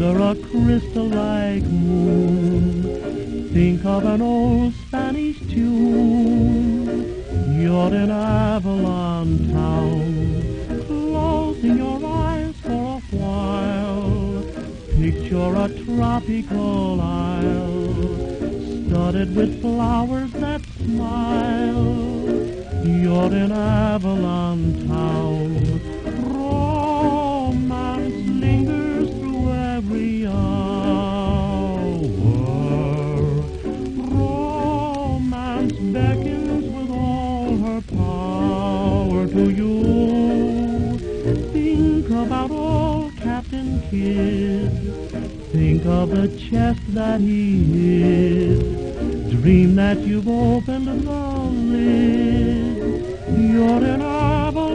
under a crystal-like moon. Think of an old Spanish tune. You're in Avalon town, closing your eyes for a while. Picture a tropical isle, studded with flowers that smile. You're in Avalon town. Romance lingers through every hour. Romance beckons with all her power to you. Think about old Captain Kidd. Think of the chest that he hid. Dream that you've opened the lid. You're in Avalon.